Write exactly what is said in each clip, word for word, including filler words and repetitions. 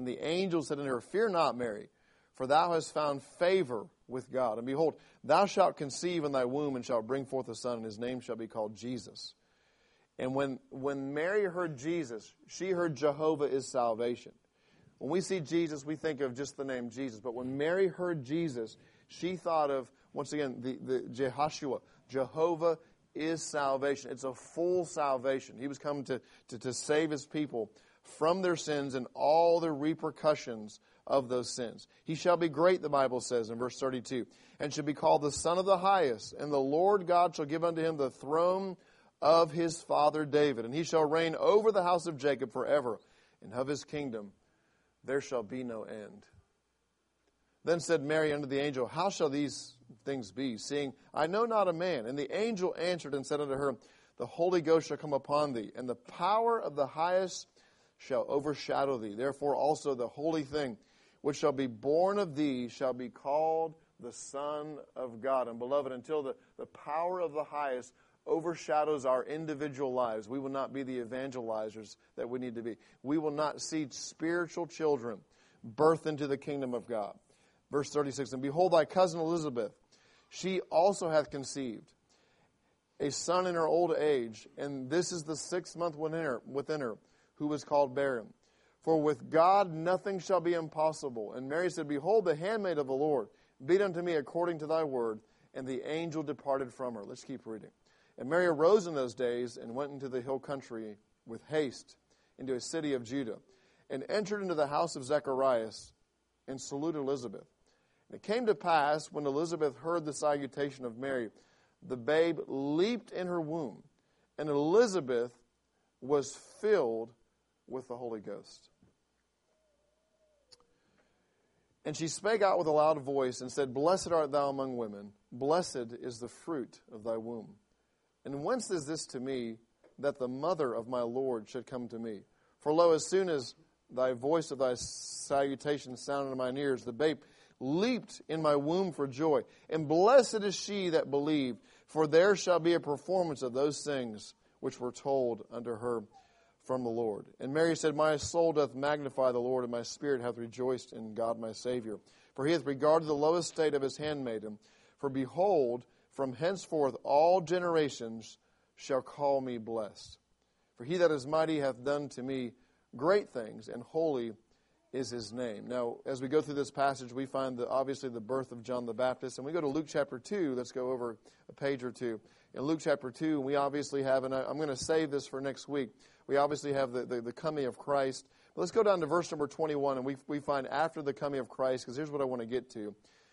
the angel said unto her, Fear not, Mary, for thou hast found favor with God. And behold, thou shalt conceive in thy womb, and shalt bring forth a son, and his name shall be called Jesus. And when, when Mary heard Jesus, she heard Jehovah is salvation. When we see Jesus, we think of just the name Jesus. But when Mary heard Jesus, she thought of, once again, the, the Jehoshua, Jehovah is salvation. It's a full salvation. He was coming to, to, to save his people from their sins and all the repercussions of those sins. He shall be great, the Bible says in verse thirty-two, and shall be called the Son of the Highest. And the Lord God shall give unto him the throne of his father David. And he shall reign over the house of Jacob forever, and of his kingdom there shall be no end. Then said Mary unto the angel, How shall these things be, seeing I know not a man? And the angel answered and said unto her, The Holy Ghost shall come upon thee, and the power of the highest shall overshadow thee. Therefore also the holy thing which shall be born of thee shall be called the Son of God. And beloved, until the, the power of the highest overshadows our individual lives, we will not be the evangelizers that we need to be. We will not see spiritual children birth into the kingdom of God. Verse thirty-six, And behold, thy cousin Elizabeth, she also hath conceived a son in her old age, and this is the sixth month within her, within her, who was called barren. For with God nothing shall be impossible. And Mary said, Behold, the handmaid of the Lord, be it unto me according to thy word. And the angel departed from her. Let's keep reading. And Mary arose in those days and went into the hill country with haste into a city of Judah, and entered into the house of Zacharias, and saluted Elizabeth. And it came to pass, when Elizabeth heard the salutation of Mary, the babe leaped in her womb, and Elizabeth was filled with the Holy Ghost. And she spake out with a loud voice, and said, Blessed art thou among women, blessed is the fruit of thy womb. And whence is this to me, that the mother of my Lord should come to me? For lo, as soon as thy voice of thy salutation sounded in mine ears, the babe leaped in my womb for joy. And blessed is she that believed, for there shall be a performance of those things which were told unto her from the Lord. And Mary said, My soul doth magnify the Lord, and my spirit hath rejoiced in God my Savior. For he hath regarded the low estate of his handmaiden. For behold, from henceforth all generations shall call me blessed. For he that is mighty hath done to me great things, and holy is his name. Now, as we go through this passage, we find the, obviously the birth of John the Baptist. And we go to Luke chapter two. Let's go over a page or two. In Luke chapter two, we obviously have, and I, I'm going to save this for next week, we obviously have the, the, the coming of Christ. But let's go down to verse number twenty-one, and we, we find after the coming of Christ, because here's what I want to get to.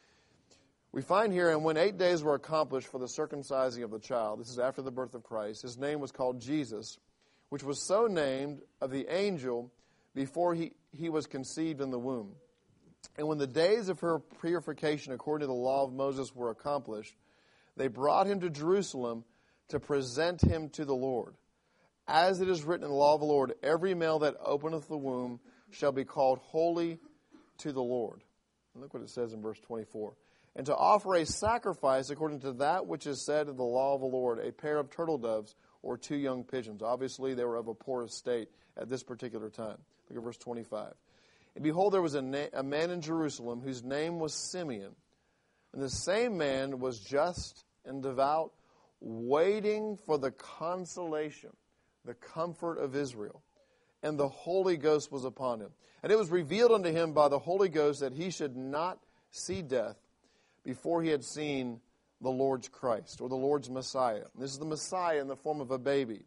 We find here, and when eight days were accomplished for the circumcising of the child, this is after the birth of Christ, his name was called Jesus, which was so named of the angel before he, he was conceived in the womb. And when the days of her purification according to the law of Moses were accomplished, they brought him to Jerusalem to present him to the Lord. As it is written in the law of the Lord, every male that openeth the womb shall be called holy to the Lord. And look what it says in verse twenty-four. And to offer a sacrifice according to that which is said in the law of the Lord, a pair of turtle doves or two young pigeons. Obviously, they were of a poor estate at this particular time. Look at verse twenty-five. And behold, there was a, na- a man in Jerusalem whose name was Simeon. And the same man was just and devout, waiting for the consolation, the comfort of Israel. And the Holy Ghost was upon him. And it was revealed unto him by the Holy Ghost that he should not see death before he had seen the Lord's Christ, or the Lord's Messiah. And this is the Messiah in the form of a baby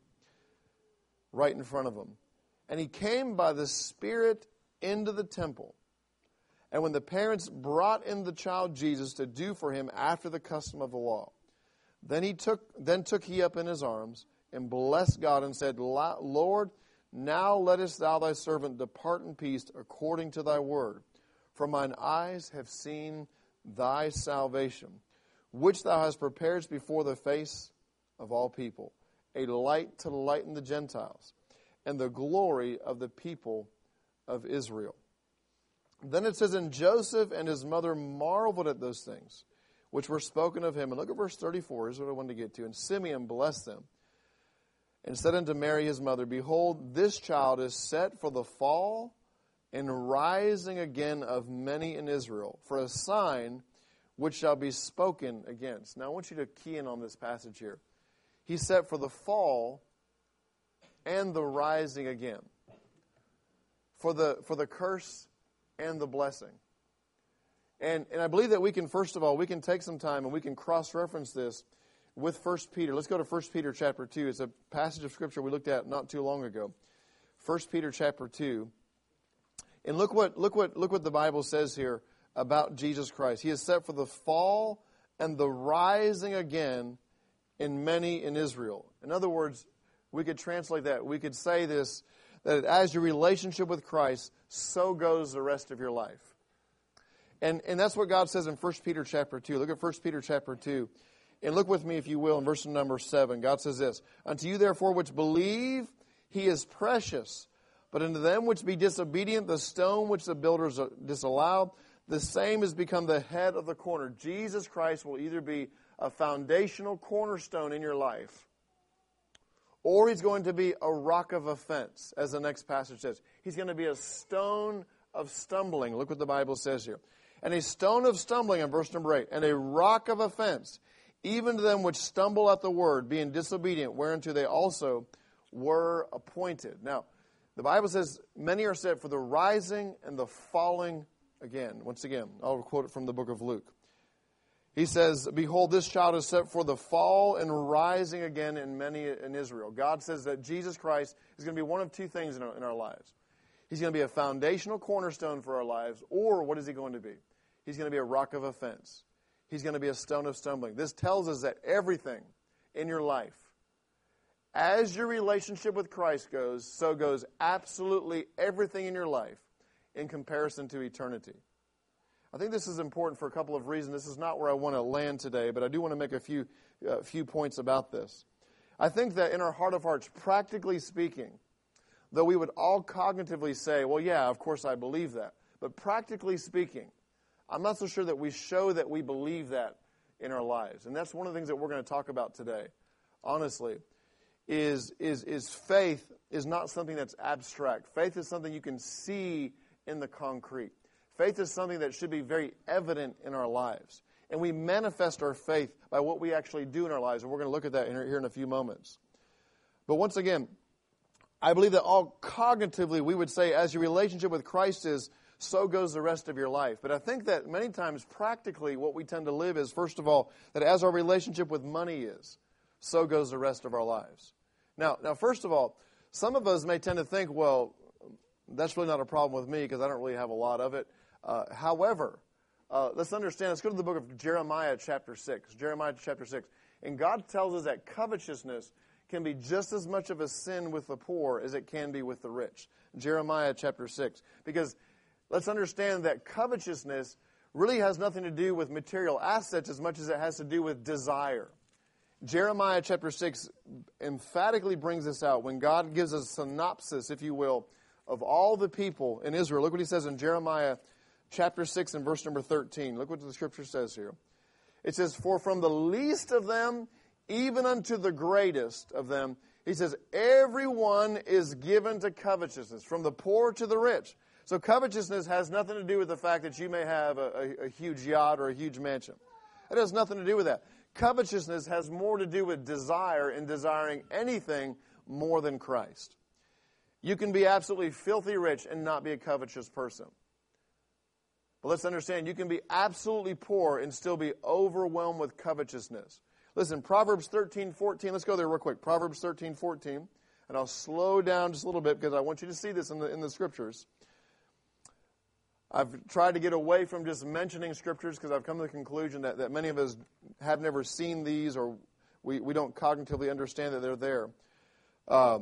right in front of him. And he came by the Spirit into the temple. And when the parents brought in the child Jesus to do for him after the custom of the law, then he took then took he up in his arms and blessed God and said, Lord, now lettest thou thy servant depart in peace according to thy word. For mine eyes have seen thy salvation, which thou hast prepared before the face of all people, a light to lighten the Gentiles, and the glory of the people of Israel. Then it says, And Joseph and his mother marveled at those things which were spoken of him. And look at verse thirty-four, here's what I wanted to get to. And Simeon blessed them, and said unto Mary his mother, Behold, this child is set for the fall and rising again of many in Israel, for a sign which shall be spoken against. Now I want you to key in on this passage here. He set for the fall and the rising again. For the for the curse and the blessing. And and I believe that we can, first of all, we can take some time and we can cross-reference this with First Peter. Let's go to First Peter chapter two. It's a passage of Scripture we looked at not too long ago. First Peter chapter two. And look what look what look what the Bible says here about Jesus Christ. He is set for the fall and the rising again in many in Israel. In other words, we could translate that. We could say this, that as your relationship with Christ, so goes the rest of your life. And and that's what God says in First Peter chapter two. Look at First Peter chapter two. And look with me, if you will, in verse number seven. God says this, unto you therefore which believe, he is precious. But unto them which be disobedient, the stone which the builders disallowed, the same has become the head of the corner. Jesus Christ will either be a foundational cornerstone in your life, or he's going to be a rock of offense, as the next passage says. He's going to be a stone of stumbling. Look what the Bible says here. And a stone of stumbling in verse number eight, and a rock of offense, even to them which stumble at the word, being disobedient, whereunto they also were appointed. Now, the Bible says, many are set for the rising and the falling again. Once again, I'll quote it from the book of Luke. He says, behold, this child is set for the fall and rising again in many in Israel. God says that Jesus Christ is going to be one of two things in our, in our lives. He's going to be a foundational cornerstone for our lives, or what is he going to be? He's going to be a rock of offense. He's going to be a stone of stumbling. This tells us that everything in your life, as your relationship with Christ goes, so goes absolutely everything in your life in comparison to eternity. I think this is important for a couple of reasons. This is not where I want to land today, but I do want to make a few uh, few points about this. I think that in our heart of hearts, practically speaking, though we would all cognitively say, well, yeah, of course I believe that. But practically speaking, I'm not so sure that we show that we believe that in our lives. And that's one of the things that we're going to talk about today, honestly. Is, is, is faith is not something that's abstract. Faith is something you can see in the concrete. Faith is something that should be very evident in our lives. And we manifest our faith by what we actually do in our lives. And we're going to look at that in, here in a few moments. But once again, I believe that all cognitively we would say as your relationship with Christ is, so goes the rest of your life. But I think that many times practically what we tend to live is, first of all, that as our relationship with money is, so goes the rest of our lives. Now, now, first of all, some of us may tend to think, well, that's really not a problem with me because I don't really have a lot of it. Uh, however, uh, let's understand, let's go to the book of Jeremiah chapter six. Jeremiah chapter six. And God tells us that covetousness can be just as much of a sin with the poor as it can be with the rich. Jeremiah chapter six. Because let's understand that covetousness really has nothing to do with material assets as much as it has to do with desire. Jeremiah chapter six emphatically brings this out when God gives a synopsis, if you will, of all the people in Israel. Look what he says in Jeremiah chapter six and verse number thirteen. Look what the scripture says here. It says, for from the least of them, even unto the greatest of them, he says, everyone is given to covetousness, from the poor to the rich. So covetousness has nothing to do with the fact that you may have a, a, a huge yacht or a huge mansion. It has nothing to do with that. Covetousness has more to do with desire and desiring anything more than Christ. You can be absolutely filthy rich and not be a covetous person. But let's understand, you can be absolutely poor and still be overwhelmed with covetousness. Listen, Proverbs thirteen fourteen, let's go there real quick. Proverbs thirteen fourteen, and I'll slow down just a little bit because I want you to see this in the, in the scriptures. I've tried to get away from just mentioning scriptures because I've come to the conclusion that, that many of us have never seen these or we, we don't cognitively understand that they're there. Uh,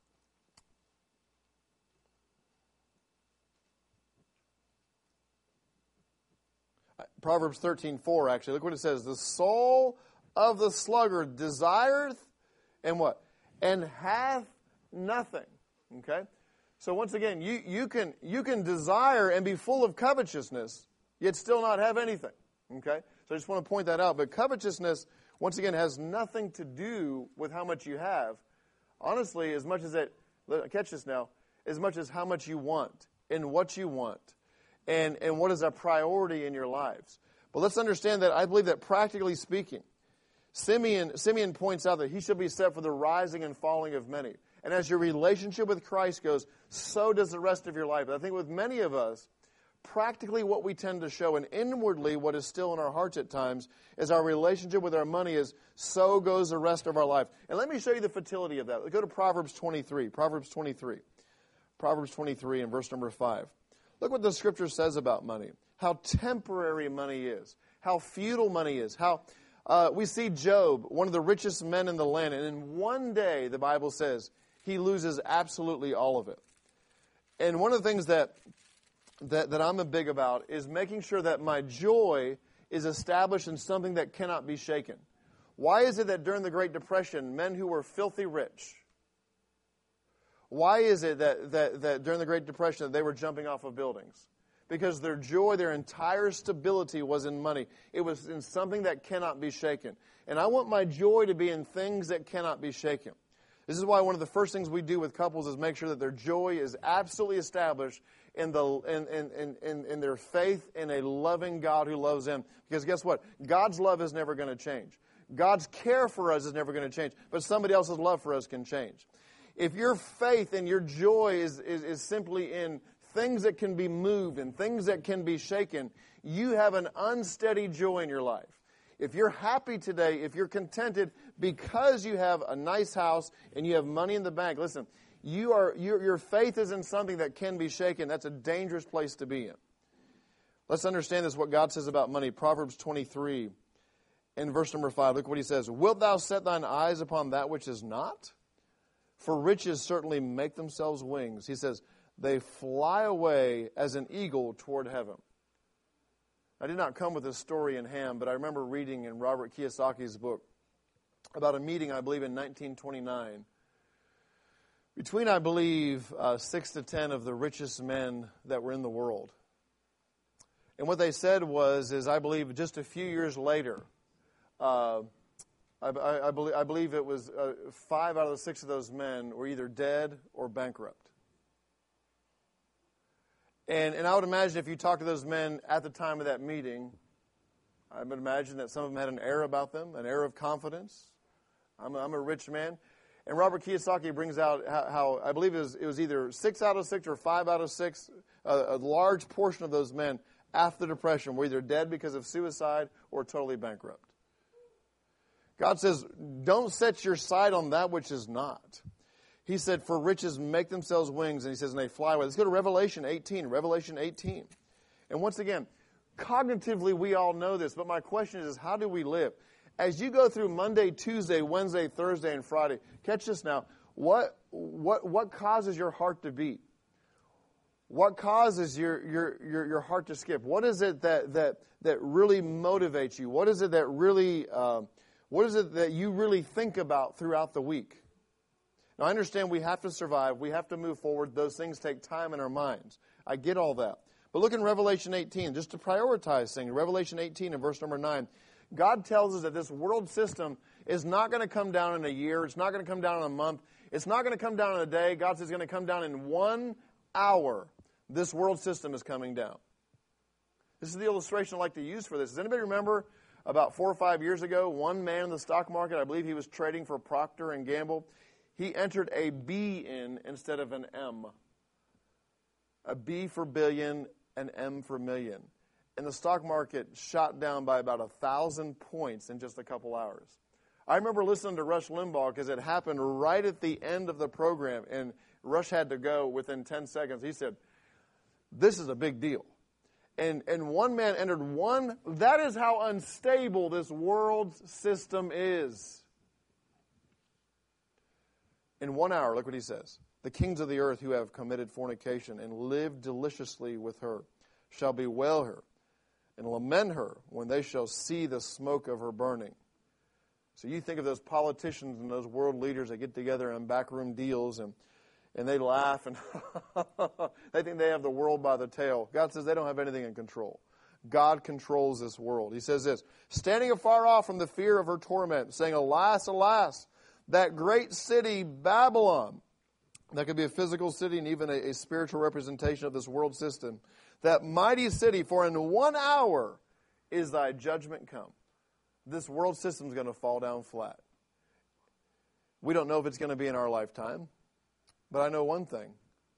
Proverbs thirteen four, actually. Look what it says. The soul of the sluggard desireth and what? And hath nothing. Okay? So once again, you, you can you can desire and be full of covetousness, yet still not have anything. Okay? So I just want to point that out. But covetousness, once again, has nothing to do with how much you have. Honestly, as much as it, catch this now, as much as how much you want. in what you want and, and what is a priority in your lives. But let's understand that I believe that practically speaking, Simeon, Simeon points out that he shall be set for the rising and falling of many. And as your relationship with Christ goes, so does the rest of your life. I think with many of us, practically what we tend to show, and inwardly what is still in our hearts at times, is our relationship with our money is so goes the rest of our life. And let me show you the fertility of that. Let's go to Proverbs twenty-three. Proverbs twenty-three. Proverbs twenty-three and verse number five. Look what the Scripture says about money. How temporary money is. How futile money is. How uh, we see Job, one of the richest men in the land, and in one day, the Bible says, he loses absolutely all of it. And one of the things that That, that I'm a big about is making sure that my joy is established in something that cannot be shaken. Why is it that during the Great Depression, men who were filthy rich, why is it that, that, that during the Great Depression that they were jumping off of buildings? Because their joy, their entire stability was in money. It was in something that cannot be shaken. And I want my joy to be in things that cannot be shaken. This is why one of the first things we do with couples is make sure that their joy is absolutely established in the in, in, in, in their faith in a loving God who loves them. Because guess what? God's love is never going to change. God's care for us is never going to change. But somebody else's love for us can change. If your faith and your joy is, is, is simply in things that can be moved and things that can be shaken, you have an unsteady joy in your life. If you're happy today, if you're contented because you have a nice house and you have money in the bank, listen, you are your, your faith is in something that can be shaken. That's a dangerous place to be in. Let's understand this, what God says about money. Proverbs twenty-three and verse number five. Look what he says. Wilt thou set thine eyes upon that which is not? For riches certainly make themselves wings. He says, they fly away as an eagle toward heaven. I did not come with this story in hand, but I remember reading in Robert Kiyosaki's book about a meeting, I believe, in nineteen twenty-nine, between, I believe, uh, six to ten of the richest men that were in the world. And what they said was, is I believe just a few years later, uh, I, I, I, believe, I believe it was uh, five out of the six of those men were either dead or bankrupt. And, and I would imagine if you talk to those men at the time of that meeting, I would imagine that some of them had an air about them, an air of confidence. I'm a, I'm a rich man. And Robert Kiyosaki brings out how, how I believe it was, it was either six out of six or five out of six, uh, a large portion of those men after the Depression were either dead because of suicide or totally bankrupt. God says, don't set your sight on that which is not. He said, for riches make themselves wings, and he says, and they fly away. Let's go to Revelation eighteen, Revelation eighteen. And once again, cognitively we all know this, but my question is, is how do we live? As you go through Monday, Tuesday, Wednesday, Thursday, and Friday, catch this now, what what what causes your heart to beat? What causes your your your, your heart to skip? What is it that that that really motivates you? What is it that really uh, what is it that you really think about throughout the week? Now, I understand we have to survive. We have to move forward. Those things take time in our minds. I get all that. But look in Revelation eighteen, just to prioritize things. Revelation eighteen and verse number nine. God tells us that this world system is not going to come down in a year. It's not going to come down in a month. It's not going to come down in a day. God says it's going to come down in one hour. This world system is coming down. This is the illustration I like to use for this. Does anybody remember about four or five years ago, one man in the stock market, I believe he was trading for Procter and Gamble, he entered a B in instead of an M. A B for billion, an M for million. And the stock market shot down by about a thousand points in just a couple hours. I remember listening to Rush Limbaugh because it happened right at the end of the program, and Rush had to go within ten seconds. He said, this is a big deal. And, and one man entered one. That is how unstable this world system is. In one hour, look what he says. The kings of the earth who have committed fornication and lived deliciously with her shall bewail her and lament her when they shall see the smoke of her burning. So you think of those politicians and those world leaders that get together on backroom deals and, and they laugh and they think they have the world by the tail. God says they don't have anything in control. God controls this world. He says this, standing afar off from the fear of her torment, saying, alas, alas, that great city Babylon, That could be a physical city and even a, a spiritual representation of this world system. That mighty city, for in one hour is thy judgment come. This world system is going to fall down flat. We don't know if it's going to be in our lifetime, but I know one thing.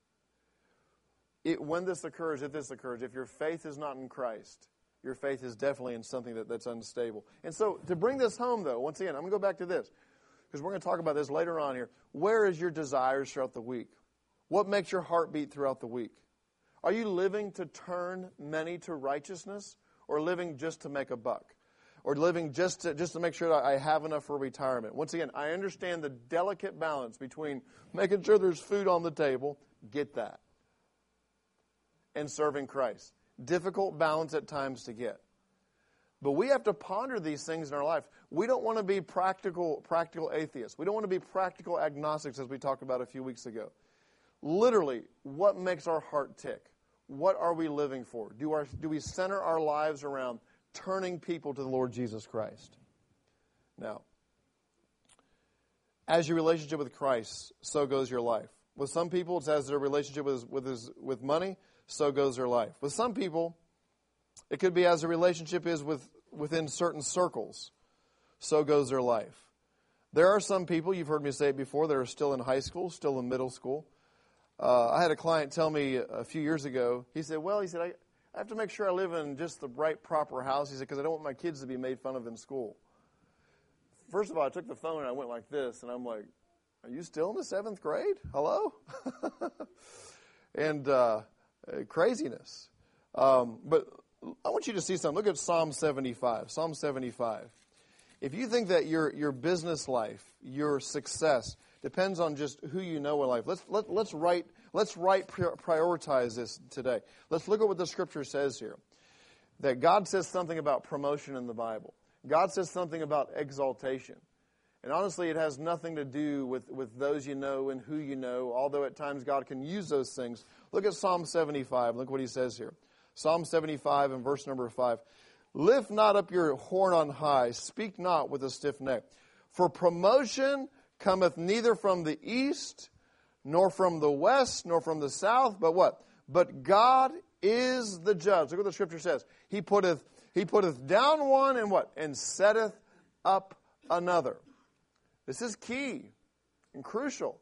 It, when this occurs, if this occurs, if your faith is not in Christ, your faith is definitely in something that, that's unstable. And so to bring this home, though, once again, I'm going to go back to this, because we're going to talk about this later on here. Where is your desires throughout the week? What makes your heart beat throughout the week? Are you living to turn many to righteousness, or living just to make a buck? Or living just to, just to make sure that I have enough for retirement? Once again, I understand the delicate balance between making sure there's food on the table, get that, and serving Christ. Difficult balance at times to get. But we have to ponder these things in our life. We don't want to be practical practical atheists. We don't want to be practical agnostics, as we talked about a few weeks ago. Literally, what makes our heart tick? What are we living for? Do, our, do we center our lives around turning people to the Lord Jesus Christ? Now, as your relationship with Christ, so goes your life. With some people, it's as their relationship with, with, his, with money, so goes their life. With some people, it could be as a relationship is with within certain circles, so goes their life. There are some people, you've heard me say it before, that are still in high school, still in middle school. Uh, I had a client tell me a few years ago, he said, well, he said, I, I have to make sure I live in just the right, proper house. He said, because I don't want my kids to be made fun of in school. First of all, I took the phone and I went like this, and I'm like, are you still in the seventh grade? Hello? and uh, craziness. Um, but I want you to see something. Look at Psalm seventy-five. Psalm seventy-five. If you think that your your business life, your success, depends on just who you know in life, let's let, let's write let's write prioritize this today. Let's look at what the Scripture says here. That God says something about promotion in the Bible. God says something about exaltation. And honestly, it has nothing to do with, with those you know and who you know, although at times God can use those things. Look at Psalm seventy-five. Look what he says here. Psalm seventy-five and verse number five. Lift not up your horn on high, speak not with a stiff neck. For promotion cometh neither from the east, nor from the west, nor from the south, but what? But God is the judge. Look what the Scripture says. He putteth, he putteth down one and what? And setteth up another. This is key and crucial.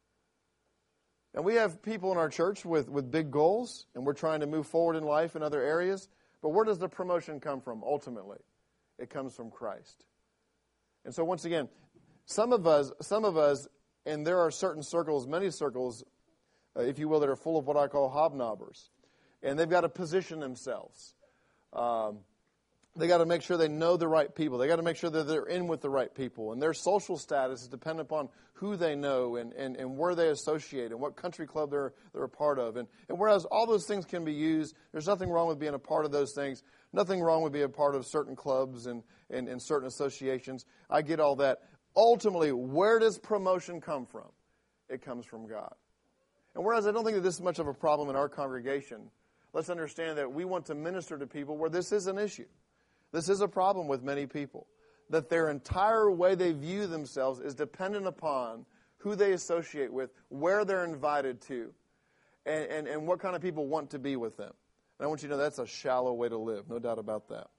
And we have people in our church with, with big goals, and we're trying to move forward in life in other areas. But where does the promotion come from ultimately? It comes from Christ. And so once again, some of us, some of us, and there are certain circles, many circles, uh, if you will, that are full of what I call hobnobbers. And they've got to position themselves. Um, they got to make sure they know the right people. They got to make sure that they're in with the right people. And their social status is dependent upon who they know and, and, and where they associate and what country club they're they're a part of. And, and whereas all those things can be used, there's nothing wrong with being a part of those things. Nothing wrong with being a part of certain clubs and, and, and certain associations. I get all that. Ultimately, where does promotion come from? It comes from God. And whereas I don't think that this is much of a problem in our congregation, let's understand that we want to minister to people where this is an issue. This is a problem with many people, that their entire way they view themselves is dependent upon who they associate with, where they're invited to, and, and, and what kind of people want to be with them. And I want you to know that's a shallow way to live, no doubt about that.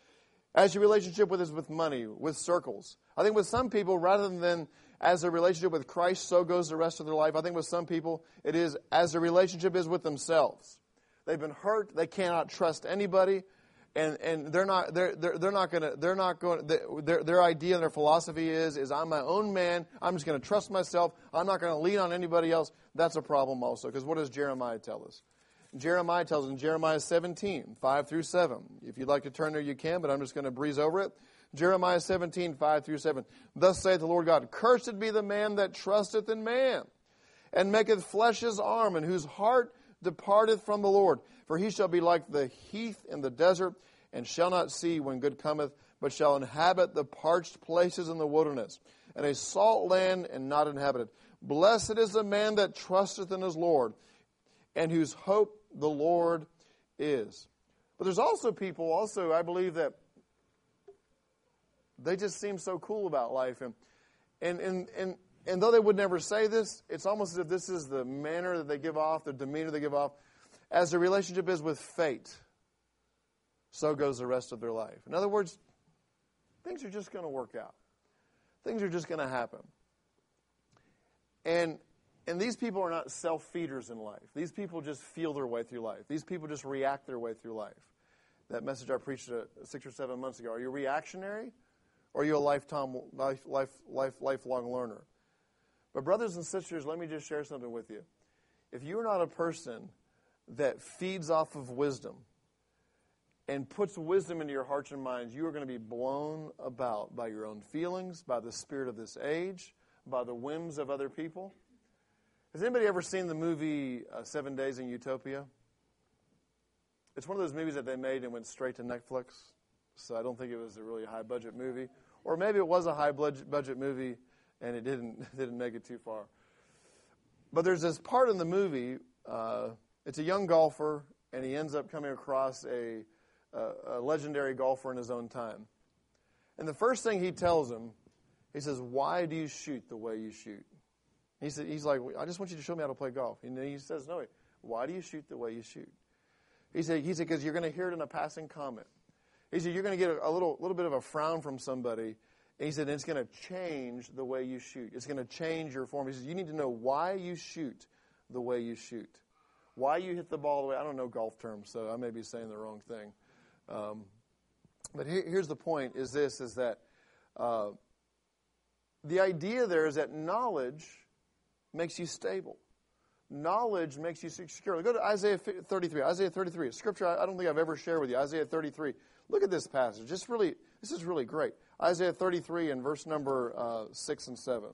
As your relationship with is with money, with circles. I think with some people, rather than as a relationship with Christ, so goes the rest of their life, I think with some people it is as a relationship is with themselves. They've been hurt, they cannot trust anybody. And and they're not they're they're, they're not gonna they're not going their their idea and their philosophy is is I'm my own man. I'm just going to trust myself. I'm not going to lean on anybody else. That's a problem also, because what does Jeremiah tell us? Jeremiah tells us in Jeremiah seventeen, five through seven. If you'd like to turn there, you can, but I'm just going to breeze over it. Jeremiah seventeen, five through seven. Thus saith the Lord God, cursed be the man that trusteth in man, and maketh flesh his arm, and whose heart departeth from the Lord. For he shall be like the heath in the desert, and shall not see when good cometh, but shall inhabit the parched places in the wilderness, and a salt land and not inhabited. Blessed is the man that trusteth in his Lord, and whose hope the Lord is. But there's also people, also, I believe, that they just seem so cool about life. And and and, and and though they would never say this, it's almost as if this is the manner that they give off, the demeanor they give off. As the relationship is with fate, so goes the rest of their life. In other words, things are just going to work out. Things are just going to happen. And and these people are not self-feeders in life. These people just feel their way through life. These people just react their way through life. That message I preached uh, six or seven months ago. Are you reactionary, or are you a lifetime, life, life, life, lifelong learner? But brothers and sisters, let me just share something with you. If you're not a person that feeds off of wisdom and puts wisdom into your hearts and minds, you are going to be blown about by your own feelings, by the spirit of this age, by the whims of other people. Has anybody ever seen the movie uh, Seven Days in Utopia? It's one of those movies that they made and went straight to Netflix, so I don't think it was a really high-budget movie. Or maybe it was a high-budget movie and it didn't didn't make it too far. But there's this part in the movie, uh, it's a young golfer, and he ends up coming across a, a, a legendary golfer in his own time. And the first thing he tells him, he says, "Why do you shoot the way you shoot?" He said, he's like, "I just want you to show me how to play golf." And he says, "No, why do you shoot the way you shoot?" He said, he said, "Because you're going to hear it in a passing comment." He said, "You're going to get a, a little little bit of a frown from somebody." And he said, "It's going to change the way you shoot. It's going to change your form." He says, "You need to know why you shoot the way you shoot. Why you hit the ball the way." I don't know golf terms, so I may be saying the wrong thing. Um, but here, here's the point, is this, is that uh, the idea there is that knowledge makes you stable. Knowledge makes you secure. Go to Isaiah thirty-three. Isaiah thirty-three, a scripture I don't think I've ever shared with you. Isaiah thirty-three. Look at this passage. Just really, this is really great. Isaiah thirty-three and verse number uh, six and seven.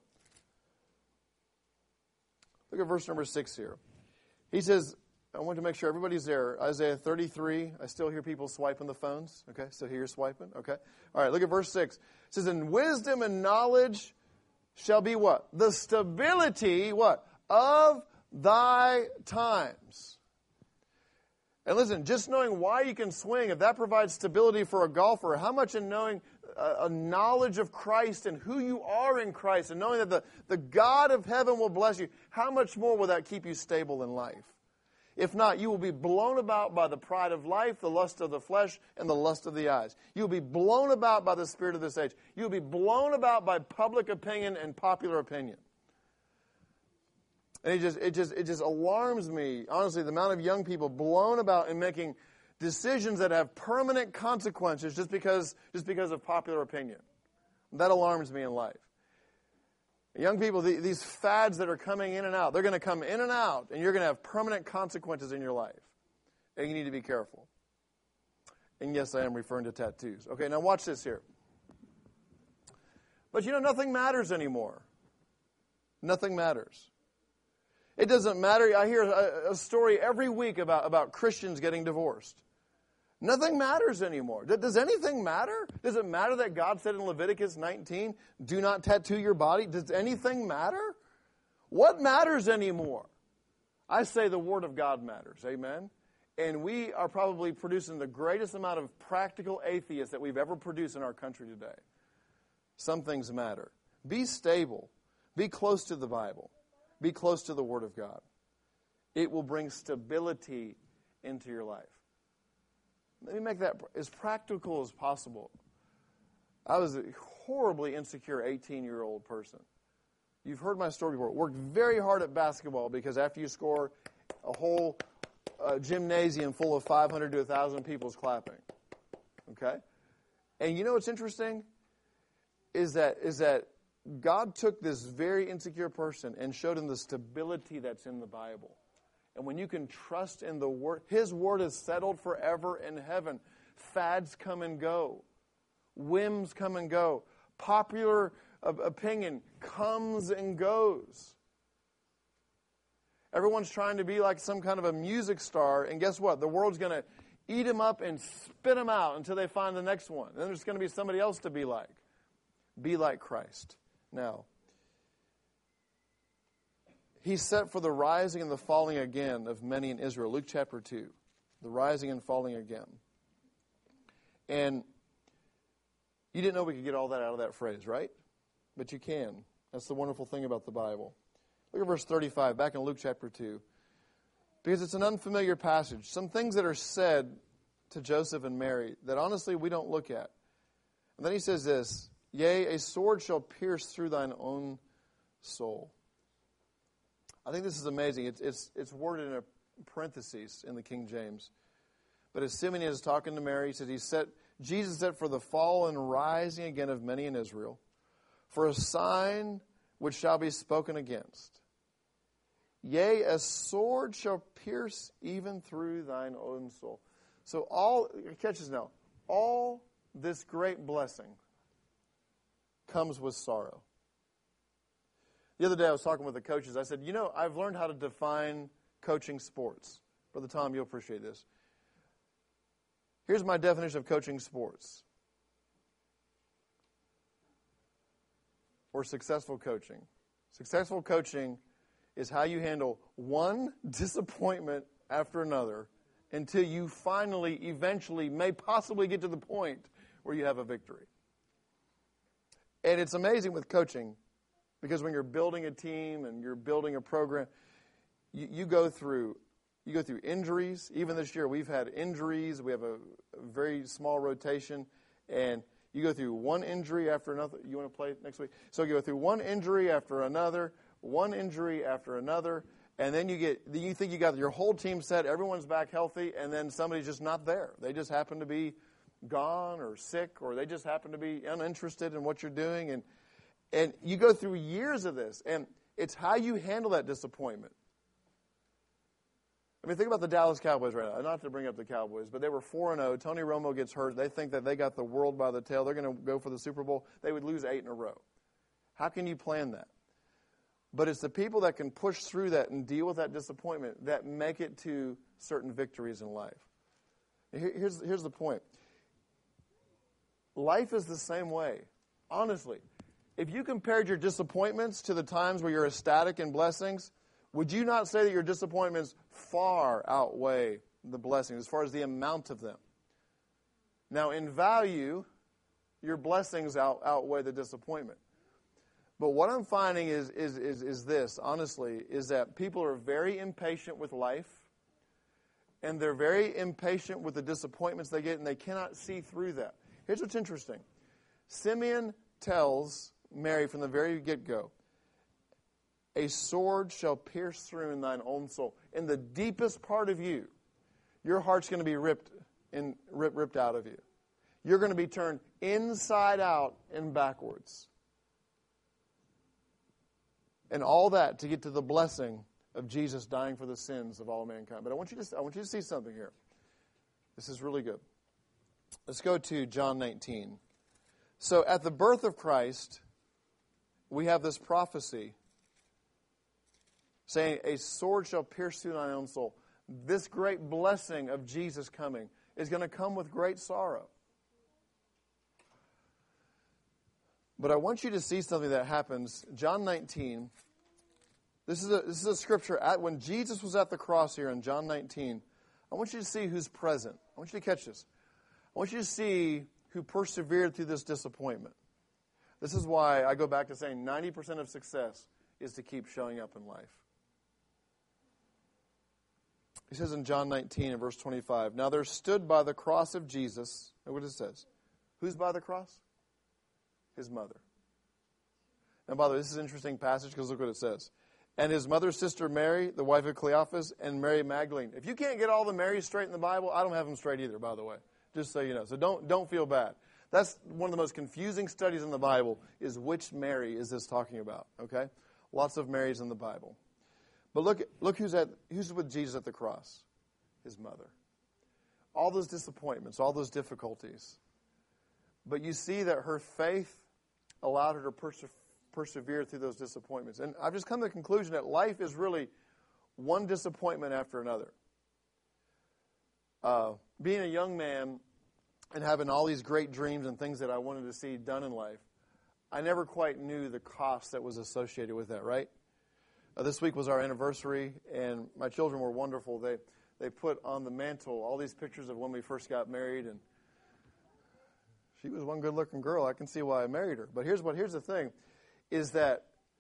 Look at verse number six here. He says, I want to make sure everybody's there. Isaiah thirty-three. I still hear people swiping the phones. Okay, so here you're swiping. Okay. All right, look at verse six. It says, "And wisdom and knowledge shall be" what? "The stability," what? "Of thy times." And listen, just knowing why you can swing, if that provides stability for a golfer, how much in knowing a, a knowledge of Christ and who you are in Christ and knowing that the, the God of heaven will bless you, how much more will that keep you stable in life? If not, you will be blown about by the pride of life, the lust of the flesh, and the lust of the eyes. You will be blown about by the spirit of this age. You will be blown about by public opinion and popular opinion. And it just, it just, it just alarms me, honestly, the amount of young people blown about and making decisions that have permanent consequences just because, just because of popular opinion. That alarms me in life. Young people, the, these fads that are coming in and out, they're going to come in and out, and you're going to have permanent consequences in your life. And you need to be careful. And yes, I am referring to tattoos. Okay, now watch this here. But you know, nothing matters anymore. Nothing matters. It doesn't matter. I hear a, a story every week about, about Christians getting divorced. Nothing matters anymore. Does anything matter? Does it matter that God said in Leviticus nineteen, "Do not tattoo your body"? Does anything matter? What matters anymore? I say the Word of God matters. Amen? And we are probably producing the greatest amount of practical atheists that we've ever produced in our country today. Some things matter. Be stable. Be close to the Bible. Be close to the Word of God. It will bring stability into your life. Let me make that as practical as possible. I was a horribly insecure eighteen-year-old person. You've heard my story before. Worked very hard at basketball because after you score, a whole uh, gymnasium full of five hundred to one thousand people is clapping. Okay? And you know what's interesting? Is that is that God took this very insecure person and showed him the stability that's in the Bible. And when you can trust in the Word, His Word is settled forever in heaven. Fads come and go. Whims come and go. Popular opinion comes and goes. Everyone's trying to be like some kind of a music star, and guess what? The world's going to eat them up and spit them out until they find the next one. Then there's going to be somebody else to be like. Be like Christ. Now, He's set for the rising and the falling again of many in Israel. Luke chapter two. The rising and falling again. And you didn't know we could get all that out of that phrase, right? But you can. That's the wonderful thing about the Bible. Look at verse thirty-five, back in Luke chapter two. Because it's an unfamiliar passage. Some things that are said to Joseph and Mary that honestly we don't look at. And then he says this, yea, a sword shall pierce through thine own soul. I think this is amazing. It's, it's, it's worded in a parentheses in the King James. But as Simeon is talking to Mary, he says, he set, Jesus said, for the fall and rising again of many in Israel, for a sign which shall be spoken against. Yea, a sword shall pierce even through thine own soul. So all, catch this now, all this great blessing comes with sorrow. The other day I was talking with the coaches. I said, you know, I've learned how to define coaching sports. Brother Tom, you'll appreciate this. Here's my definition of coaching sports. Or successful coaching. Successful coaching is how you handle one disappointment after another until you finally, eventually, may possibly get to the point where you have a victory. And it's amazing with coaching because when you're building a team and you're building a program, you, you go through you go through injuries. Even this year, we've had injuries. We have a, a very small rotation, and you go through one injury after another. You want to play next week? So you go through one injury after another, one injury after another, and then you get you think you got your whole team set, everyone's back healthy, and then somebody's just not there. They just happen to be gone or sick, or they just happen to be uninterested in what you're doing, and and you go through years of this, and it's how you handle that disappointment. I mean, think about the Dallas Cowboys right now. Not to bring up the Cowboys, but they were four and oh. Tony Romo gets hurt. They think that they got the world by the tail. They're going to go for the Super Bowl. They would lose eight in a row. How can you plan that? But it's the people that can push through that and deal with that disappointment that make it to certain victories in life. Here's, here's the point. Life is the same way. Honestly, if you compared your disappointments to the times where you're ecstatic in blessings, would you not say that your disappointments far outweigh the blessings as far as the amount of them? Now, in value, your blessings out, outweigh the disappointment. But what I'm finding is, is, is, is this, honestly, is that people are very impatient with life, and they're very impatient with the disappointments they get, and they cannot see through that. Here's what's interesting. Simeon tells Mary from the very get-go, a sword shall pierce through in thine own soul. In the deepest part of you, your heart's going to be ripped, in, ripped, ripped out of you. You're going to be turned inside out and backwards. And all that to get to the blessing of Jesus dying for the sins of all mankind. But I want you to I want you to see something here. This is really good. Let's go to John nineteen. So at the birth of Christ, we have this prophecy saying, a sword shall pierce through thine own soul. This great blessing of Jesus coming is going to come with great sorrow. But I want you to see something that happens. John nineteen, this is a, this is a scripture. At, when Jesus was at the cross here in John nineteen, I want you to see who's present. I want you to catch this. I want you to see who persevered through this disappointment. This is why I go back to saying ninety percent of success is to keep showing up in life. He says in John nineteen and verse twenty-five, now there stood by the cross of Jesus, look what it says. Who's by the cross? His mother. Now, by the way, this is an interesting passage because look what it says. And his mother's sister Mary, the wife of Cleophas, and Mary Magdalene. If you can't get all the Marys straight in the Bible, I don't have them straight either, by the way. Just so you know. So don't don't feel bad. That's one of the most confusing studies in the Bible is which Mary is this talking about, okay? Lots of Marys in the Bible. But look look who's at who's with Jesus at the cross. His mother. All those disappointments, all those difficulties. But you see that her faith allowed her to perse- persevere through those disappointments. And I've just come to the conclusion that life is really one disappointment after another. Uh, being a young man and having all these great dreams and things that I wanted to see done in life, I never quite knew the cost that was associated with that, right? Uh, this week was our anniversary, and my children were wonderful. They they put on the mantle all these pictures of when we first got married, and she was one good-looking girl. I can see why I married her. But here's what here's the thing, is that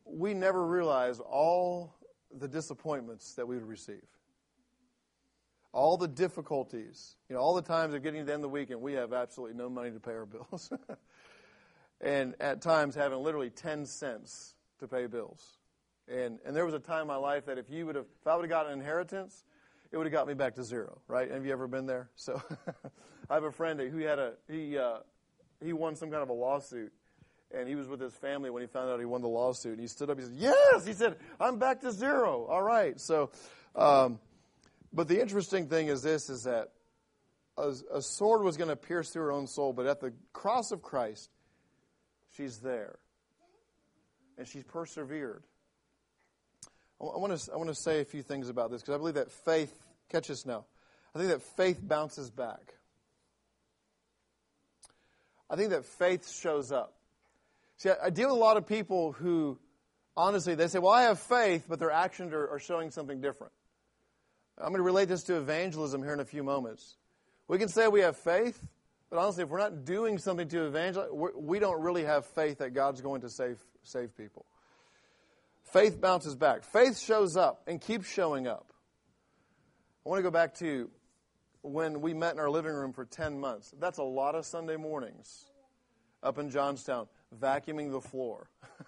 we never realize all the disappointments that we would receive. All the difficulties, you know, all the times of getting to the end of the week and we have absolutely no money to pay our bills. And at times having literally ten cents to pay bills. And and there was a time in my life that if you would have, if I would have gotten an inheritance, it would have got me back to zero, right? Have you ever been there? So I have a friend who had a, he uh, he won some kind of a lawsuit. And he was with his family when he found out he won the lawsuit. And he stood up, he said, yes! He said, I'm back to zero. All right. So, um, but the interesting thing is this, is that a, a sword was going to pierce through her own soul, but at the cross of Christ, she's there. And she's persevered. I want to I want to say a few things about this, because I believe that faith, catch this now, I think that faith bounces back. I think that faith shows up. See, I deal with a lot of people who, honestly, they say, well, I have faith, but their actions are, are showing something different. I'm going to relate this to evangelism here in a few moments. We can say we have faith, but honestly, if we're not doing something to evangelize, we're, we don't really have faith that God's going to save save people. Faith bounces back. Faith shows up and keeps showing up. I want to go back to when we met in our living room for ten months. That's a lot of Sunday mornings up in Johnstown, vacuuming the floor.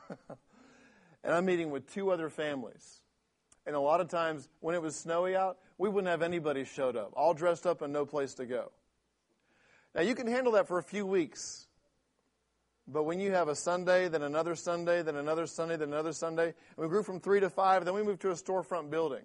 And I'm meeting with two other families. And a lot of times, when it was snowy out, we wouldn't have anybody showed up, all dressed up and no place to go. Now, you can handle that for a few weeks. But when you have a Sunday, then another Sunday, then another Sunday, then another Sunday, and we grew from three to five, then we moved to a storefront building.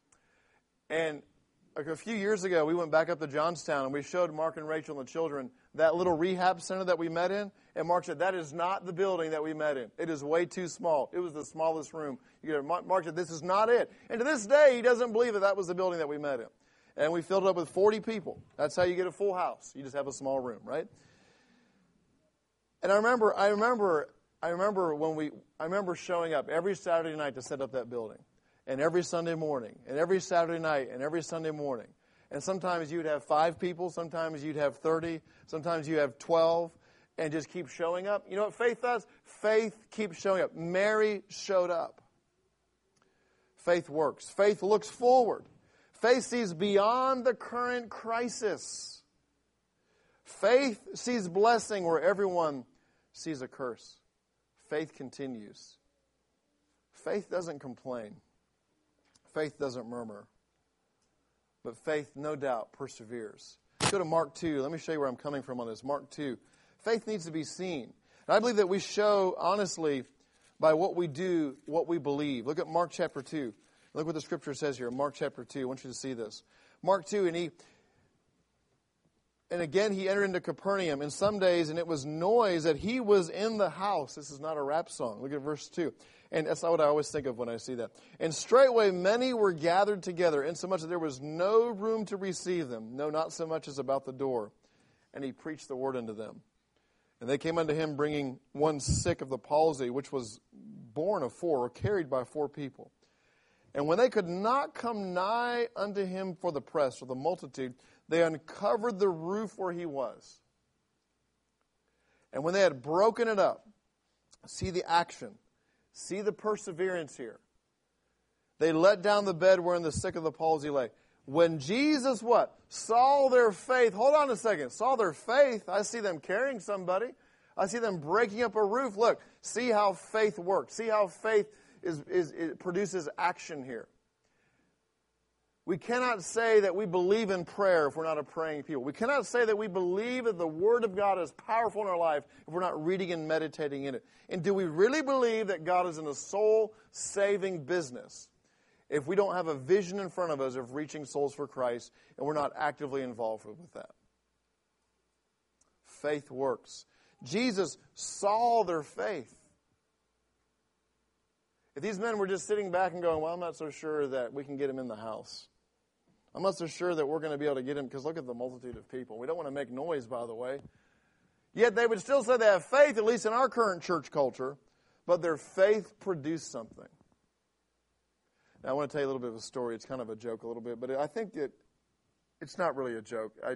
And like a few years ago, we went back up to Johnstown, and we showed Mark and Rachel and the children that little rehab center that we met in. And Mark said, that is not the building that we met in. It is way too small. It was the smallest room. You could have, Mark said, this is not it. And to this day, he doesn't believe that that was the building that we met in. And we filled it up with forty people. That's how you get a full house. You just have a small room, right? And I remember, I remember, I remember when we, I remember showing up every Saturday night to set up that building. And every Sunday morning, and every Saturday night, and every Sunday morning. And sometimes you'd have five people, sometimes you'd have thirty, sometimes you have twelve, and just keep showing up. You know what faith does? Faith keeps showing up. Mary showed up. Faith works. Faith looks forward. Faith sees beyond the current crisis. Faith sees blessing where everyone sees a curse. Faith continues. Faith doesn't complain. Faith doesn't murmur. But faith, no doubt, perseveres. Go to Mark two. Let me show you where I'm coming from on this. Mark two. Faith needs to be seen. And I believe that we show, honestly, by what we do, what we believe. Look at Mark chapter two. Look what the scripture says here. Mark chapter two. I want you to see this. Mark two, and he... And again, he entered into Capernaum in some days, and it was noise that he was in the house. This is not a rap song. Look at verse two. And that's not what I always think of when I see that. And straightway many were gathered together, insomuch that there was no room to receive them, no, not so much as about the door. And he preached the word unto them. And they came unto him, bringing one sick of the palsy, which was borne of four, or carried by four people. And when they could not come nigh unto him for the press, or the multitude, they uncovered the roof where he was. And when they had broken it up, see the action, see the perseverance here. They let down the bed wherein the sick of the palsy lay. When Jesus what? Saw their faith. Hold on a second. Saw their faith. I see them carrying somebody. I see them breaking up a roof. Look, see how faith works. See how faith is, is it produces action here. We cannot say that we believe in prayer if we're not a praying people. We cannot say that we believe that the Word of God is powerful in our life if we're not reading and meditating in it. And do we really believe that God is in a soul-saving business if we don't have a vision in front of us of reaching souls for Christ and we're not actively involved with that? Faith works. Jesus saw their faith. If these men were just sitting back and going, well, I'm not so sure that we can get him in the house. I'm not so sure that we're going to be able to get him, because look at the multitude of people. We don't want to make noise, by the way. Yet they would still say they have faith, at least in our current church culture, but their faith produced something. Now, I want to tell you a little bit of a story. It's kind of a joke a little bit, but I think that it's not really a joke. I, I'm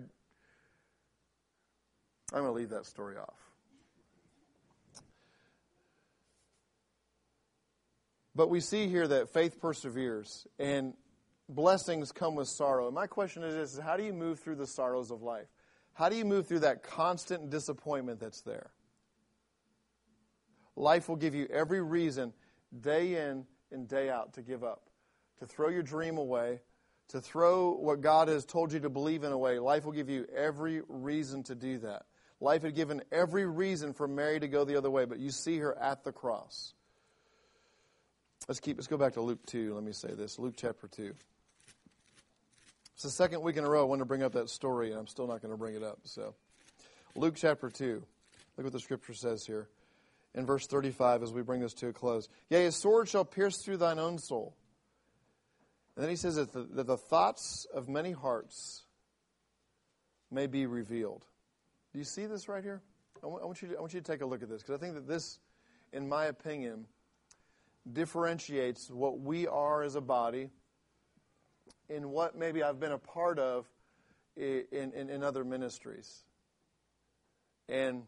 going to leave that story off. But we see here that faith perseveres, and blessings come with sorrow. And my question is this, how do you move through the sorrows of life? How do you move through that constant disappointment that's there? Life will give you every reason, day in and day out, to give up, to throw your dream away, to throw what God has told you to believe in away. Life will give you every reason to do that. Life had given every reason for Mary to go the other way, but you see her at the cross. Let's keep. Let's go back to Luke two. Let me say this. Luke chapter two. It's the second week in a row I wanted to bring up that story, and I'm still not going to bring it up. So, Luke chapter two. Look what the scripture says here. In verse thirty-five, as we bring this to a close. Yea, a sword shall pierce through thine own soul. And then he says that the, that the thoughts of many hearts may be revealed. Do you see this right here? I want, I want you to, I want you to take a look at this, because I think that this, in my opinion, differentiates what we are as a body and what maybe I've been a part of in, in, in other ministries. And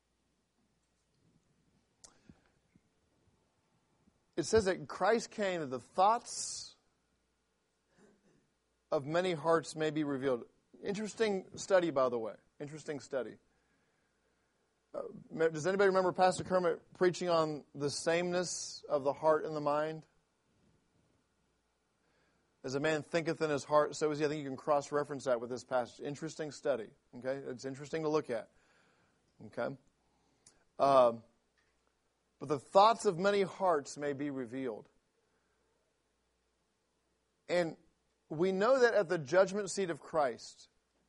it says that Christ came that the thoughts of many hearts may be revealed. Interesting study, by the way. Interesting study. Uh, does anybody remember Pastor Kermit preaching on the sameness of the heart and the mind? As a man thinketh in his heart, so is he. I think you can cross-reference that with this passage. Interesting study. Okay, it's interesting to look at. Okay, um, but the thoughts of many hearts may be revealed, and we know that at the judgment seat of Christ,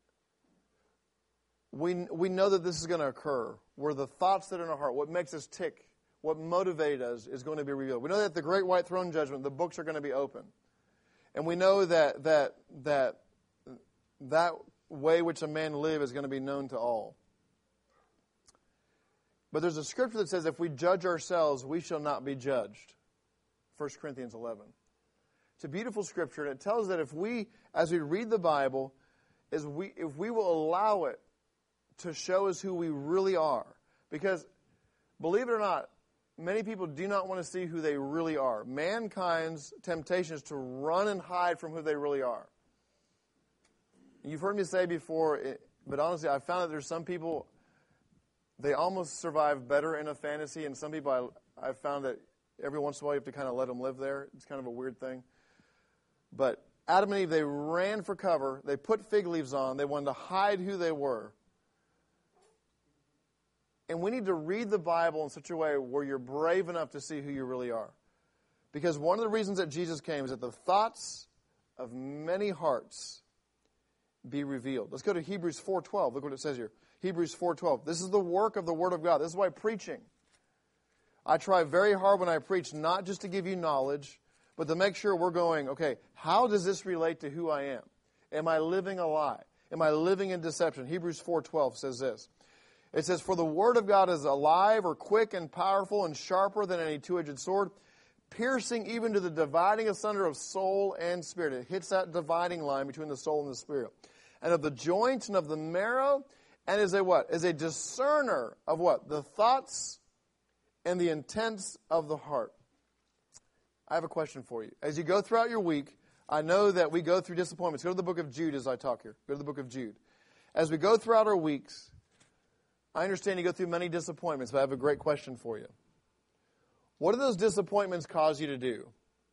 we we know that this is going to occur, where the thoughts that are in our heart, what makes us tick, what motivates us, is going to be revealed. We know that at the great white throne judgment, the books are going to be open. And we know that that that that way which a man live is going to be known to all. But there's a scripture that says if we judge ourselves, we shall not be judged. First Corinthians eleven. It's a beautiful scripture, and it tells that if we, as we read the Bible, is we if we will allow it to show us who we really are. Because, believe it or not, many people do not want to see who they really are. Mankind's temptation is to run and hide from who they really are. You've heard me say before, but honestly, I found that there's some people, they almost survive better in a fantasy, and some people I, I've found that every once in a while you have to kind of let them live there. It's kind of a weird thing. But Adam and Eve, they ran for cover. They put fig leaves on. They wanted to hide who they were. And we need to read the Bible in such a way where you're brave enough to see who you really are. Because one of the reasons that Jesus came is that the thoughts of many hearts be revealed. Let's go to Hebrews four twelve. Look what it says here. Hebrews four twelve. This is the work of the Word of God. This is why preaching. I try very hard when I preach, not just to give you knowledge, but to make sure we're going, okay, how does this relate to who I am? Am I living a lie? Am I living in deception? Hebrews four twelve says this. It says, for the word of God is alive or quick and powerful and sharper than any two-edged sword, piercing even to the dividing asunder of soul and spirit. It hits that dividing line between the soul and the spirit. And of the joints and of the marrow, and is a what? Is a discerner of what? The thoughts and the intents of the heart. I have a question for you. As you go throughout your week, I know that we go through disappointments. Go to the book of Jude as I talk here. Go to the book of Jude. As we go throughout our weeks, I understand you go through many disappointments, but I have a great question for you. What do those disappointments cause you to do?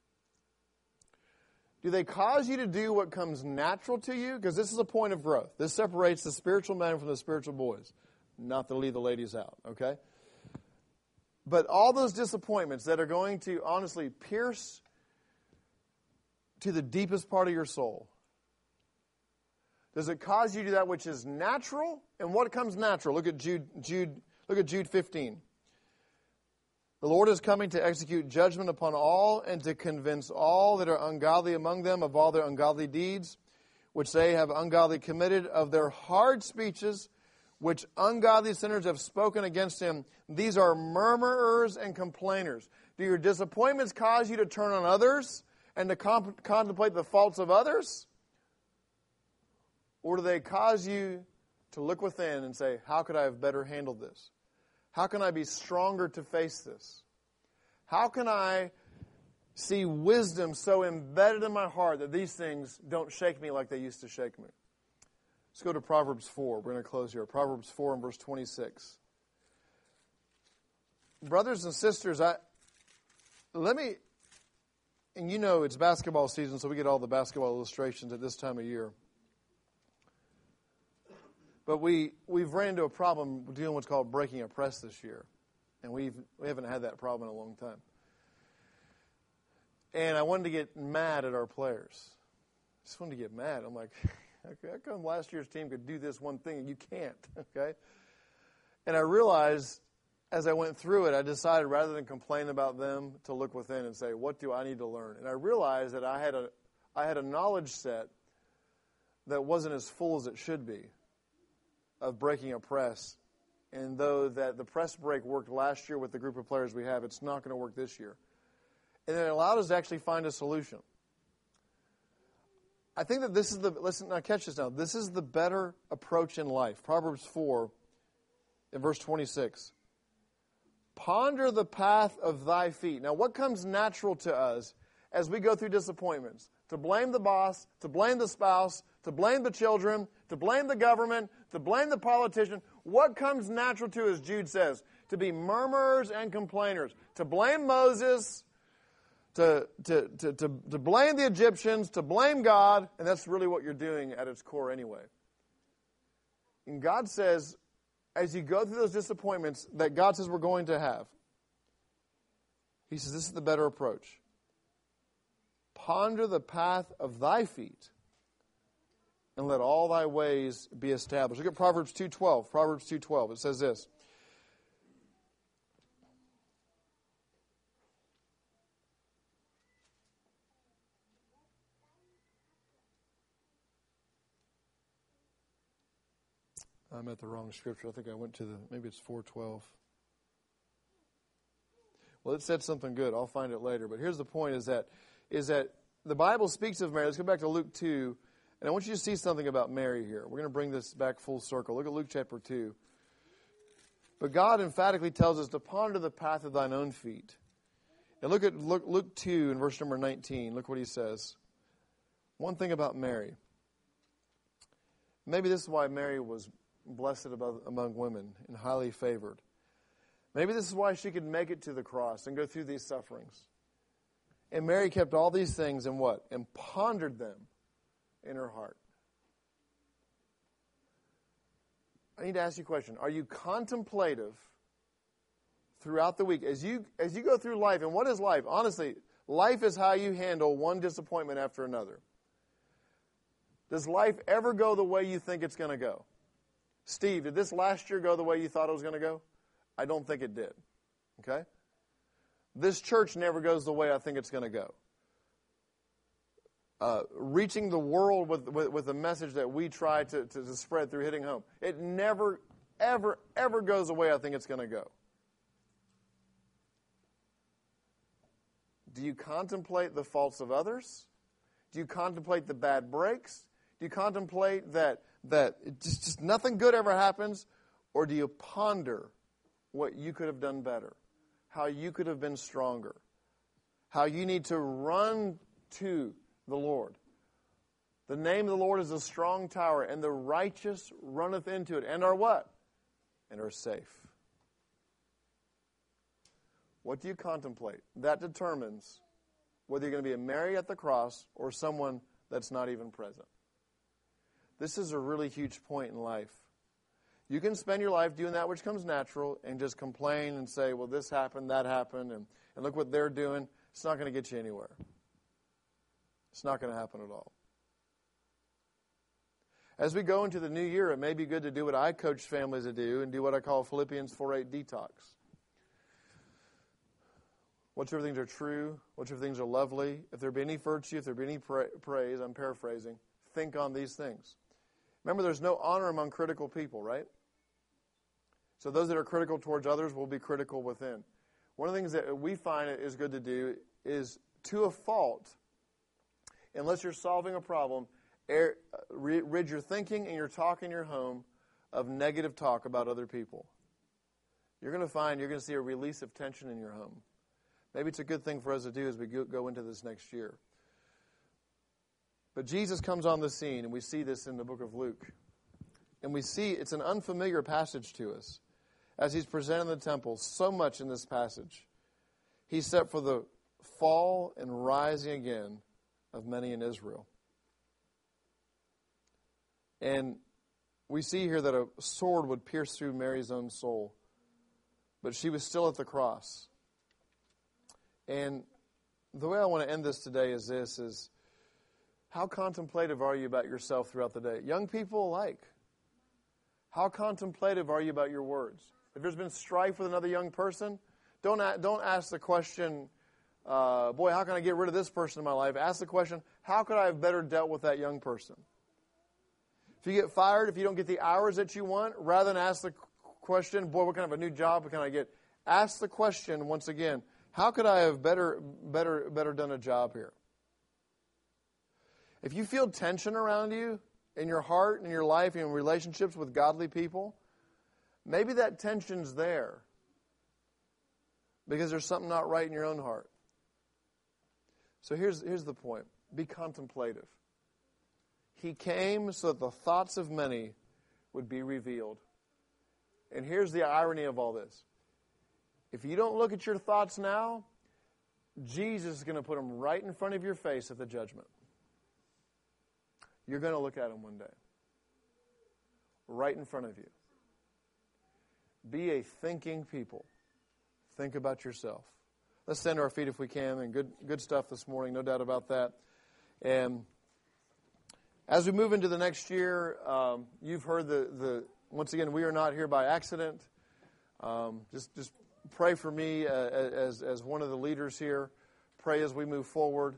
Do they cause you to do what comes natural to you? Because this is a point of growth. This separates the spiritual men from the spiritual boys. Not to leave the ladies out, okay? But all those disappointments that are going to honestly pierce to the deepest part of your soul, does it cause you to do that which is natural? And what comes natural? Look at Jude, Jude, look at Jude fifteen. The Lord is coming to execute judgment upon all and to convince all that are ungodly among them of all their ungodly deeds, which they have ungodly committed, of their hard speeches, which ungodly sinners have spoken against him. These are murmurers and complainers. Do your disappointments cause you to turn on others and to comp- contemplate the faults of others? Or do they cause you to look within and say, how could I have better handled this? How can I be stronger to face this? How can I see wisdom so embedded in my heart that these things don't shake me like they used to shake me. Let's go to Proverbs four. We're going to close here. Proverbs four and verse twenty-six. Brothers and sisters, I let me, and you know it's basketball season, so we get all the basketball illustrations at this time of year. But we, we've ran into a problem dealing with what's called breaking a press this year. And we've, we haven't had that problem in a long time. And I wanted to get mad at our players. I just wanted to get mad. I'm like, okay, how come last year's team could do this one thing and you can't? Okay? And I realized as I went through it, I decided rather than complain about them to look within and say, what do I need to learn? And I realized that I had a, I had a knowledge set that wasn't as full as it should be of breaking a press. And though that the press break worked last year with the group of players we have, it's not going to work this year. And it allowed us to actually find a solution. I think that this is the, listen, now catch this now. This is the better approach in life. Proverbs four, in verse twenty-six. Ponder the path of thy feet. Now, what comes natural to us as we go through disappointments? To blame the boss, to blame the spouse, to blame the children, to blame the government, to blame the politician. What comes natural to us, Jude says? To be murmurers and complainers. To blame Moses, to, to, to, to, to blame the Egyptians, to blame God, and that's really what you're doing at its core anyway. And God says, as you go through those disappointments that God says we're going to have, He says this is the better approach. Ponder the path of thy feet, and let all thy ways be established. Look at Proverbs two twelve. Proverbs two twelve. It says this. I'm at the wrong scripture. I think I went to the, maybe it's four twelve. Well, it said something good. I'll find it later. But here's the point is that, is that the Bible speaks of Mary. Let's go back to Luke two. And I want you to see something about Mary here. We're going to bring this back full circle. Look at Luke chapter two. But God emphatically tells us to ponder the path of thine own feet. And look at Luke, Luke two in verse number nineteen. Look what he says. One thing about Mary. Maybe this is why Mary was blessed above, among women and highly favored. Maybe this is why she could make it to the cross and go through these sufferings. And Mary kept all these things and what? And pondered them in her heart. I need to ask you a question. Are you contemplative throughout the week as you as you go through life? And what is life? Honestly, life is how you handle one disappointment after another. Does life ever go the way you think it's going to go? Steve, did this last year go the way you thought it was going to go? I don't think it did. Okay? This church never goes the way I think it's going to go. Uh, reaching the world with, with, with the message that we try to, to, to spread through Hitting Home. It never, ever, ever goes the way I think it's going to go. Do you contemplate the faults of others? Do you contemplate the bad breaks? Do you contemplate that that it just, just nothing good ever happens? Or do you ponder what you could have done better? How you could have been stronger? How you need to run to the Lord. The name of the Lord is a strong tower, and the righteous runneth into it, and are what? And are safe. What do you contemplate? That determines whether you're going to be a Mary at the cross or someone that's not even present. This is a really huge point in life. You can spend your life doing that which comes natural and just complain and say, well, this happened, that happened, and, and look what they're doing. It's not going to get you anywhere. It's not going to happen at all. As we go into the new year, it may be good to do what I coach families to do and do what I call Philippians four eight detox. Whatsoever things are true, whatsoever things are lovely, if there be any virtue, if there be any pra- praise, I'm paraphrasing, think on these things. Remember, there's no honor among critical people, right? So those that are critical towards others will be critical within. One of the things that we find is good to do is, to a fault, unless you're solving a problem, air, rid your thinking and your talk in your home of negative talk about other people. You're going to find, you're going to see a release of tension in your home. Maybe it's a good thing for us to do as we go into this next year. But Jesus comes on the scene, and we see this in the book of Luke. And we see it's an unfamiliar passage to us. As he's presented in the temple, so much in this passage. He's set for the fall and rising again of many in Israel. And we see here that a sword would pierce through Mary's own soul. But she was still at the cross. And the way I want to end this today is this, is how contemplative are you about yourself throughout the day? Young people alike. How contemplative are you about your words? If there's been strife with another young person, don't, don't ask the question, uh, boy, how can I get rid of this person in my life? Ask the question, how could I have better dealt with that young person? If you get fired, if you don't get the hours that you want, rather than ask the question, boy, what kind of a new job can I get? Ask the question once again, how could I have better, better, better done a job here? If you feel tension around you in your heart and in your life and in relationships with godly people, maybe that tension's there because there's something not right in your own heart. So here's, here's the point. Be contemplative. He came so that the thoughts of many would be revealed. And here's the irony of all this. If you don't look at your thoughts now, Jesus is going to put them right in front of your face at the judgment. You're going to look at them one day. Right in front of you. Be a thinking people. Think about yourself. Let's stand to our feet if we can. And good, good stuff this morning, no doubt about that. And as we move into the next year, um, you've heard the, the, once again, we are not here by accident. Um, just, just pray for me uh, as, as one of the leaders here. Pray as we move forward.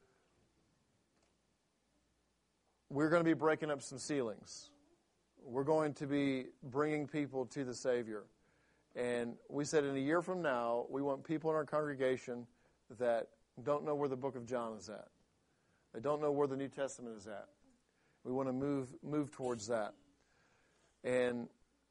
We're going to be breaking up some ceilings. We're going to be bringing people to the Savior. And we said in a year from now, we want people in our congregation that don't know where the book of John is at. They don't know where the New Testament is at. We want to move move towards that. And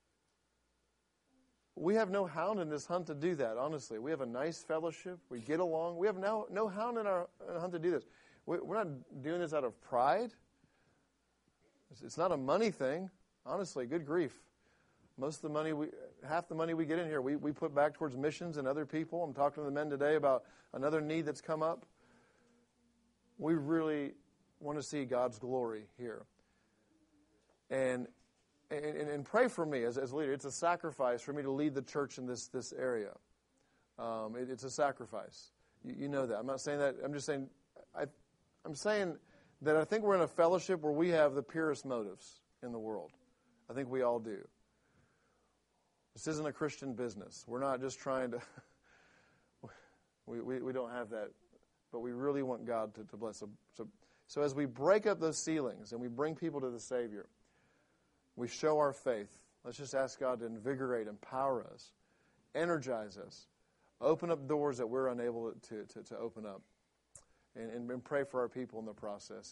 we have no hound in this hunt to do that, honestly. We have a nice fellowship. We get along. We have no, no hound in our hunt to do this. We, we're not doing this out of pride. It's, it's not a money thing. Honestly, good grief. Most of the money, we, half the money we get in here, we, we put back towards missions and other people. I'm talking to the men today about another need that's come up. We really want to see God's glory here. And and, and pray for me as, as a leader. It's a sacrifice for me to lead the church in this, this area. Um, it, it's a sacrifice. You, you know that. I'm not saying that. I'm just saying, I, I'm saying that I think we're in a fellowship where we have the purest motives in the world. I think we all do. This isn't a Christian business. We're not just trying to, we, we, we don't have that, but we really want God to, to bless. So, so, so as we break up those ceilings and we bring people to the Savior, we show our faith. Let's just ask God to invigorate, empower us, energize us, open up doors that we're unable to, to, to open up, and, and, and pray for our people in the process.